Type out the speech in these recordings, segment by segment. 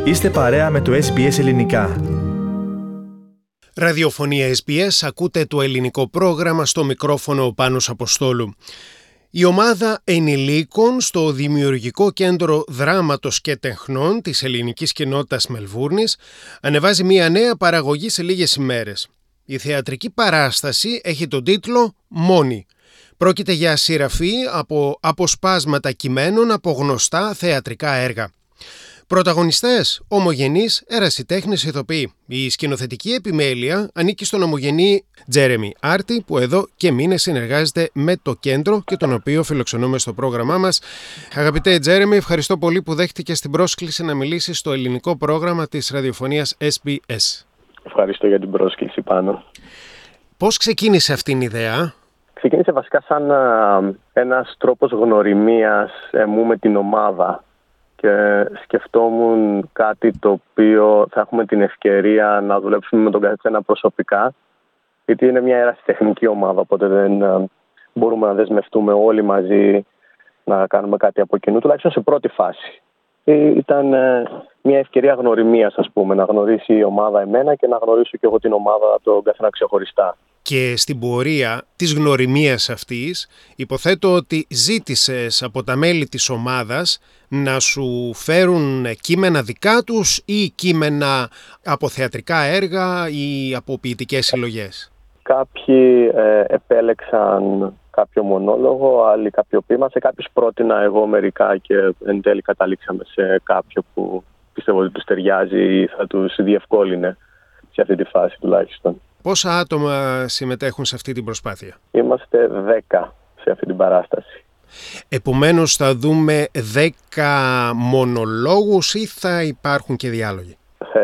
Είστε παρέα με το SBS Ελληνικά. Ραδιοφωνία SBS, ακούτε το ελληνικό πρόγραμμα, στο μικρόφωνο ο Πάνος Αποστόλου. Η ομάδα ενηλίκων στο Δημιουργικό Κέντρο Δράματος και Τεχνών της ελληνικής κοινότητας Μελβούρνης ανεβάζει μια νέα παραγωγή σε λίγες ημέρες. Η θεατρική παράσταση έχει τον τίτλο «Μόνοι». Πρόκειται για συγγραφή από αποσπάσματα κειμένων από γνωστά θεατρικά έργα. Πρωταγωνιστές, ομογενείς, ερασιτέχνες ηθοποιοί. Η σκηνοθετική επιμέλεια ανήκει στον ομογενή Τζέρεμι Άρτη, που εδώ και μήνες συνεργάζεται με το κέντρο και τον οποίο φιλοξενούμε στο πρόγραμμά μας. Αγαπητέ Τζέρεμι, ευχαριστώ πολύ που δέχτηκες την πρόσκληση να μιλήσεις στο ελληνικό πρόγραμμα της ραδιοφωνίας SBS. Ευχαριστώ για την πρόσκληση, Πάνο. Πώς ξεκίνησε αυτήν η ιδέα? Ξεκίνησε βασικά σαν ένας τρόπος γνωριμίας μου με την ομάδα. Και σκεφτόμουν κάτι το οποίο θα έχουμε την ευκαιρία να δουλέψουμε με τον καθένα προσωπικά, γιατί είναι μια ερασιτεχνική ομάδα, οπότε δεν μπορούμε να δεσμευτούμε όλοι μαζί να κάνουμε κάτι από κοινού, τουλάχιστον σε πρώτη φάση. Ήταν μια ευκαιρία γνωριμίας, ας πούμε, να γνωρίσει η ομάδα εμένα και να γνωρίσω και εγώ την ομάδα τον καθένα ξεχωριστά. Και στην πορεία της γνωριμίας αυτής, υποθέτω ότι ζήτησες από τα μέλη της ομάδας να σου φέρουν κείμενα δικά τους ή κείμενα από θεατρικά έργα ή από ποιητικές συλλογές. Κάποιοι επέλεξαν κάποιο μονόλογο, άλλοι κάποιο ποίημα. Σε κάποιους πρότεινα εγώ μερικά και εν τέλει καταλήξαμε σε κάποιο που πιστεύω ότι τους ταιριάζει ή θα τους διευκόλυνε σε αυτή τη φάση τουλάχιστον. Πόσα άτομα συμμετέχουν σε αυτή την προσπάθεια? Είμαστε 10 σε αυτή την παράσταση. Επομένως θα δούμε 10 μονολόγους ή θα υπάρχουν και διάλογοι?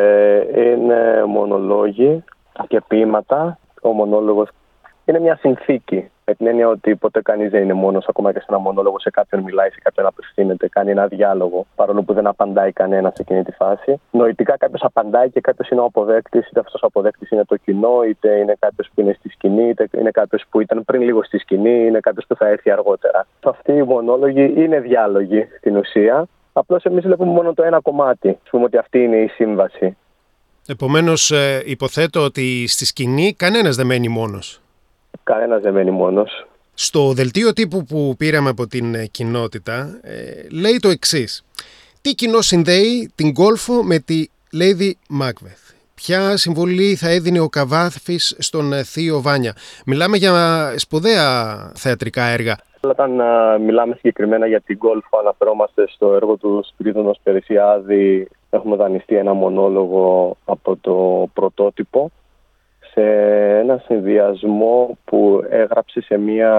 Είναι μονολόγοι και ποίηματα. Ο μονόλογος είναι μια συνθήκη. Με την έννοια ότι ποτέ κανείς δεν είναι μόνος, ακόμα και σε ένα μονόλογο, σε κάποιον μιλάει, σε κάποιον απευθύνεται, κάνει ένα διάλογο, παρόλο που δεν απαντάει κανένα σε εκείνη τη φάση. Νοητικά κάποιος απαντάει και κάποιος είναι ο αποδέκτης, είτε αυτός ο αποδέκτης είναι το κοινό, είτε είναι κάποιος που είναι στη σκηνή, είτε είναι κάποιος που ήταν πριν λίγο στη σκηνή, είναι κάποιος που θα έρθει αργότερα. Αυτοί οι μονόλογοι είναι διάλογοι στην ουσία. Απλώς εμείς βλέπουμε μόνο το ένα κομμάτι. Ας πούμε ότι αυτή είναι η σύμβαση. Επομένως, υποθέτω ότι στη σκηνή κανένας δεν μένει μόνος. Κανένας δεν μένει μόνος. Στο δελτίο τύπου που πήραμε από την κοινότητα λέει το εξής. Τι κοινό συνδέει την Γκόλφο με τη Lady Macbeth? Ποια συμβολή θα έδινε ο Καβάφης στον Θείο Βάνια? Μιλάμε για σπουδαία θεατρικά έργα. Όταν μιλάμε συγκεκριμένα για την Γκόλφο, αναφερόμαστε στο έργο του Σπυρίδωνος Περισσιάδη. Έχουμε δανειστεί ένα μονόλογο από το πρωτότυπο σε ένα συνδυασμό που έγραψε σε μια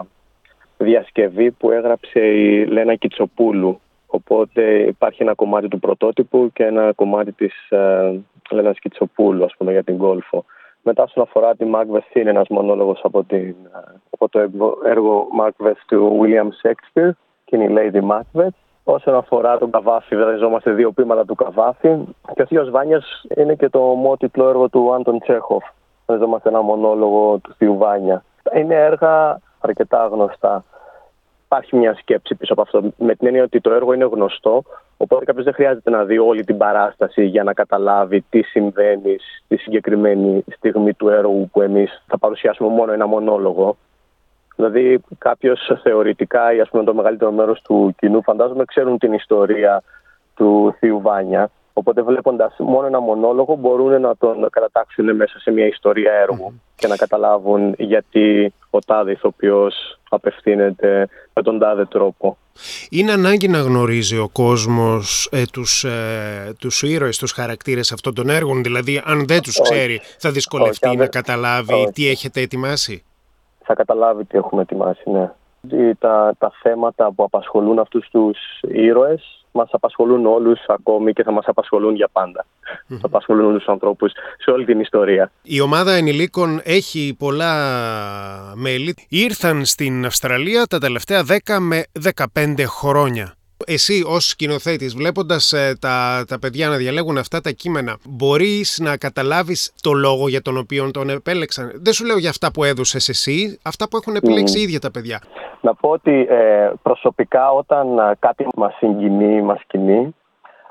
διασκευή που έγραψε η Λένα Κιτσοπούλου. Οπότε υπάρχει ένα κομμάτι του πρωτότυπου και ένα κομμάτι της Λένας Κιτσοπούλου, ας πούμε, για την Γκόλφο. Μετά, όσον αφορά τη Macbeth, είναι ένας μονόλογος από το έργο Macbeth του William Shakespeare και είναι η Lady Macbeth. Όσον αφορά τον Καβάφη, δανειζόμαστε 2 ποίηματα του Καβάφη. Και ο Θείος Βάνιας είναι και το ομότιτλο έργο του Άντων Τσέχοφ. Δανειζόμαστε ένα μονόλογο του Θείου Βάνια. Είναι έργα αρκετά γνωστά. Υπάρχει μια σκέψη πίσω από αυτό, με την έννοια ότι το έργο είναι γνωστό, οπότε κάποιος δεν χρειάζεται να δει όλη την παράσταση για να καταλάβει τι συμβαίνει στη συγκεκριμένη στιγμή του έργου που εμείς θα παρουσιάσουμε μόνο ένα μονόλογο. Δηλαδή κάποιος θεωρητικά ή, ας πούμε, το μεγαλύτερο μέρος του κοινού, φαντάζομαι, ξέρουν την ιστορία του Θείου Βάνια. Οπότε βλέποντας μόνο ένα μονόλογο μπορούν να τον κατατάξουν μέσα σε μια ιστορία έργου και να καταλάβουν γιατί ο τάδε ηθοποιός απευθύνεται με τον τάδε τρόπο. Είναι ανάγκη να γνωρίζει ο κόσμος τους ήρωες, τους χαρακτήρες αυτών των έργων? Δηλαδή, αν δεν τους ξέρει, θα δυσκολευτεί να καταλάβει τι έχετε ετοιμάσει? Θα καταλάβει τι έχουμε ετοιμάσει, ναι. Τα θέματα που απασχολούν αυτούς τους ήρωες μας απασχολούν όλους ακόμη και θα μας απασχολούν για πάντα. Θα απασχολούν όλους τους ανθρώπους σε όλη την ιστορία. Η ομάδα ενηλίκων έχει πολλά μέλη. Ήρθαν στην Αυστραλία τα τελευταία 10 με 15 χρόνια. Εσύ ως σκηνοθέτης, βλέποντας τα παιδιά να διαλέγουν αυτά τα κείμενα, μπορείς να καταλάβεις το λόγο για τον οποίο τον επέλεξαν? Δεν σου λέω για αυτά που έδωσες εσύ, αυτά που έχουν επιλέξει ίδια τα παιδιά. Να πω ότι προσωπικά όταν κάτι μας συγκινεί, μας κινεί,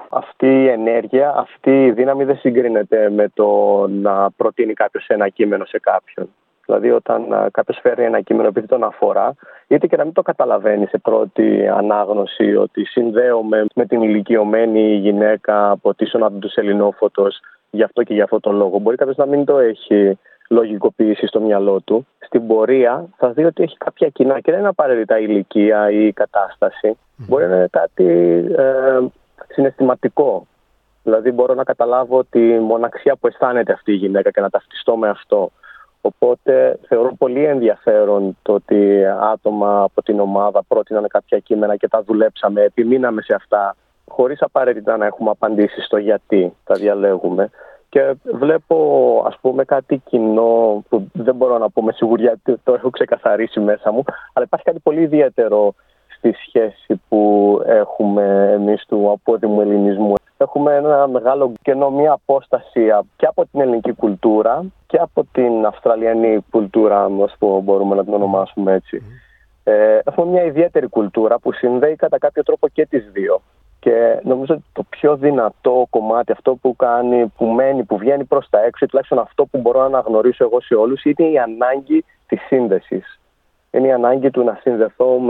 Αυτή η ενέργεια, αυτή η δύναμη δεν συγκρίνεται με το να προτείνει κάποιος ένα κείμενο σε κάποιον. Δηλαδή, όταν κάποιος φέρει ένα κείμενο επειδή τον αφορά, είτε και να μην το καταλαβαίνει σε πρώτη ανάγνωση ότι συνδέομαι με την ηλικιωμένη γυναίκα από τη Σονάτα του Σεληνόφωτος γι' αυτό και γι' αυτό τον λόγο. Μπορεί κάποιος να μην το έχει λογικοποιήσει στο μυαλό του. Στην πορεία θα δει ότι έχει κάποια κοινά και δεν είναι απαραίτητα ηλικία ή κατάσταση. Μπορεί να είναι κάτι συναισθηματικό. Δηλαδή, μπορώ να καταλάβω τη μοναξιά που αισθάνεται αυτή η γυναίκα και να ταυτιστώ με αυτό. Οπότε θεωρώ πολύ ενδιαφέρον το ότι άτομα από την ομάδα πρότειναν κάποια κείμενα και τα δουλέψαμε, επιμείναμε σε αυτά, χωρίς απαραίτητα να έχουμε απαντήσει στο γιατί τα διαλέγουμε. Και βλέπω, ας πούμε, κάτι κοινό που δεν μπορώ να πω με σιγουριά, το έχω ξεκαθαρίσει μέσα μου, αλλά υπάρχει κάτι πολύ ιδιαίτερο στη σχέση που έχουμε εμείς του απόδημου ελληνισμού. Έχουμε ένα μεγάλο κενό, μια απόσταση και από την ελληνική κουλτούρα και από την αυστραλιανή κουλτούρα, αν μπορούμε να την ονομάσουμε έτσι. Έχουμε μια ιδιαίτερη κουλτούρα που συνδέει κατά κάποιο τρόπο και τις δύο. Και νομίζω ότι το πιο δυνατό κομμάτι, αυτό που κάνει, που βγαίνει προς τα έξω, ή τουλάχιστον αυτό που μπορώ να αναγνωρίσω εγώ σε όλους, είναι η ανάγκη της σύνδεσης. Είναι η ανάγκη του να συνδεθώ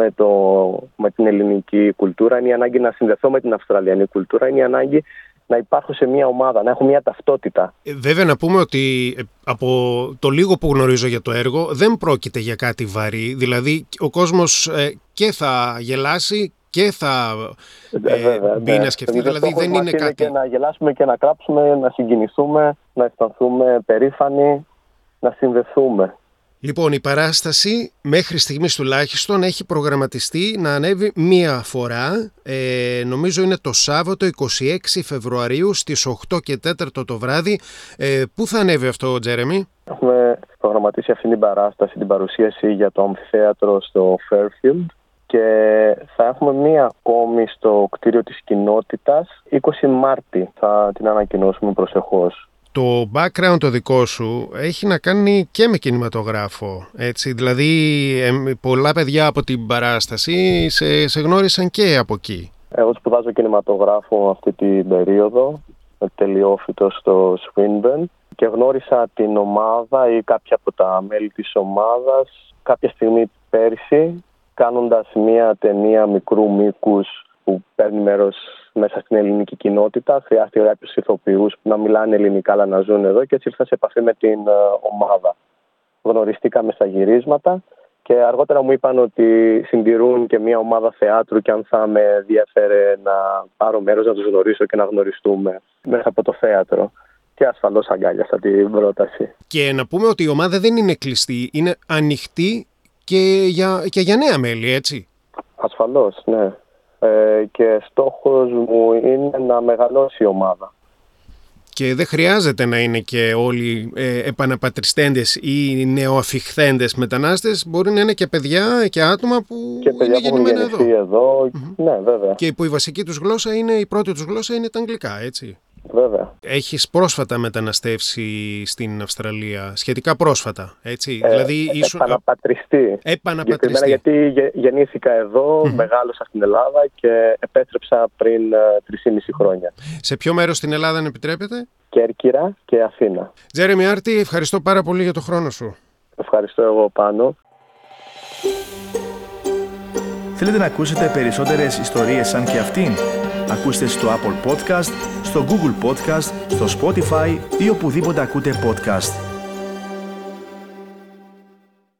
με την ελληνική κουλτούρα, είναι η ανάγκη να συνδεθώ με την αυστραλιανή κουλτούρα, είναι η ανάγκη να υπάρχω σε μια ομάδα, να έχω μια ταυτότητα. Βέβαια, να πούμε ότι από το λίγο που γνωρίζω για το έργο δεν πρόκειται για κάτι βαρύ. Δηλαδή, ο κόσμος και θα γελάσει και θα μπει να σκεφτεί. Δηλαδή, δεν είναι κάτι. Και να γελάσουμε και να κλάψουμε, να συγκινηθούμε, να αισθανθούμε περήφανοι, να συνδεθούμε. Λοιπόν, η παράσταση μέχρι στιγμής τουλάχιστον έχει προγραμματιστεί να ανέβει μία φορά. Νομίζω είναι το Σάββατο 26 Φεβρουαρίου στις 8 και 4 το βράδυ. Πού θα ανέβει αυτό, Τζέρεμι? Έχουμε προγραμματίσει αυτή την παράσταση, την παρουσίαση για το αμφιθέατρο στο Fairfield και θα έχουμε μία ακόμη στο κτίριο της κοινότητας 20 Μάρτη. Θα την ανακοινώσουμε προσεχώς. Το background το δικό σου έχει να κάνει και με κινηματογράφο, έτσι. Δηλαδή πολλά παιδιά από την παράσταση σε γνώρισαν και από εκεί. Εγώ σπουδάζω κινηματογράφο αυτή την περίοδο, τελειόφοιτο στο Swinburne και γνώρισα την ομάδα ή κάποια από τα μέλη της ομάδας κάποια στιγμή πέρσι, κάνοντας μια ταινία μικρού μήκους που παίρνει μέρος μέσα στην ελληνική κοινότητα. Χρειάστηκε κάποιους ηθοποιούς που να μιλάνε ελληνικά αλλά να ζουν εδώ και έτσι ήρθα σε επαφή με την ομάδα. Γνωριστήκαμε στα γυρίσματα και αργότερα μου είπαν ότι συντηρούν και μια ομάδα θεάτρου και αν θα με ενδιαφέρε να πάρω μέρος, να τους γνωρίσω και να γνωριστούμε μέσα από το θέατρο. Και ασφαλώς αγκάλιασα την πρόταση. Και να πούμε ότι η ομάδα δεν είναι κλειστή, είναι ανοιχτή και για νέα μέλη, έτσι. Ασφαλώς, ναι. Και στόχος μου είναι να μεγαλώσει η ομάδα. Και δεν χρειάζεται να είναι και όλοι επαναπατριστέντες ή νεοαφιχθέντες μετανάστες. Μπορεί να είναι και παιδιά και άτομα που είναι γεννημένα εδώ. Ναι, βέβαια. Και που η βασική τους γλώσσα η πρώτη τους γλώσσα είναι τα αγγλικά, έτσι. Βέβαια. Έχεις πρόσφατα μεταναστεύσει στην Αυστραλία, σχετικά πρόσφατα, έτσι. Δηλαδή, επαναπατριστεί. Γιατί γεννήθηκα εδώ, μεγάλωσα στην Ελλάδα και επέστρεψα πριν 3,5 χρόνια. Σε ποιο μέρος στην Ελλάδα, αν επιτρέπετε? Κέρκυρα και Αθήνα. Τζέρεμι Άρτη, ευχαριστώ πάρα πολύ για το χρόνο σου. Ευχαριστώ εγώ πάνω. Θέλετε να ακούσετε περισσότερες ιστορίες σαν και αυτήν? Ακούστε στο Apple Podcast, στο Google Podcast, στο Spotify ή οπουδήποτε ακούτε podcast.